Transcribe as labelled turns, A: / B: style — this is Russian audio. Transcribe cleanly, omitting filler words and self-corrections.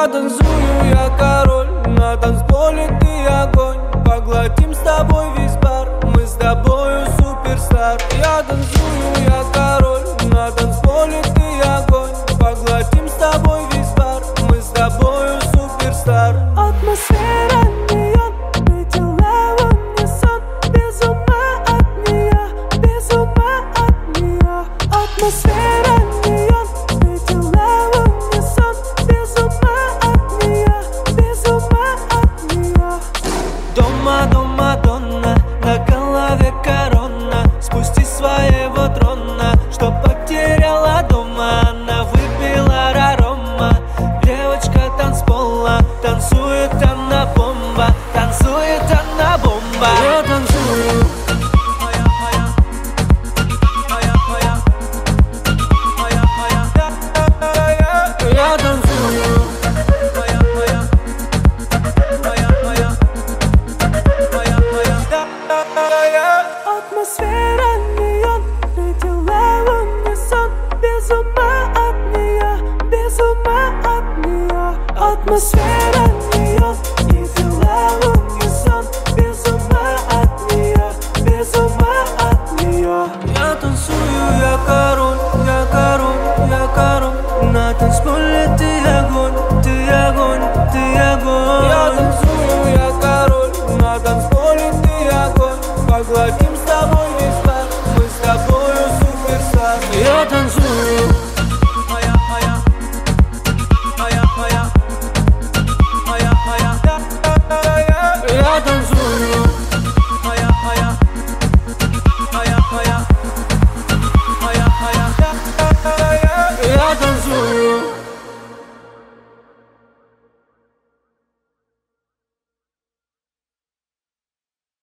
A: танцую, я король, на танцполе ты огонь. Поглотим с тобой весь бар, мы с тобою суперстар. Я танцую, я король, на танцполе ты огонь. Поглотим с тобой весь бар, мы с тобою суперстар.
B: Атмосфера неон, летела в унисон. Без ума от нее, без ума от нее. Атмосфера неон, летела в унисон. Без ума от нее, без ума от нее.
A: Дома, дома, донна, на голове корона. Спусти с своего трона, что потеряла дома. Она выпила рарома, девочка танцпола. Танцует она бомба, танцует она бомба. Я танцую, я танцую.
B: Атмосфера неон, летела в унисон. Без ума от нее, без ума от нее. Атмосфера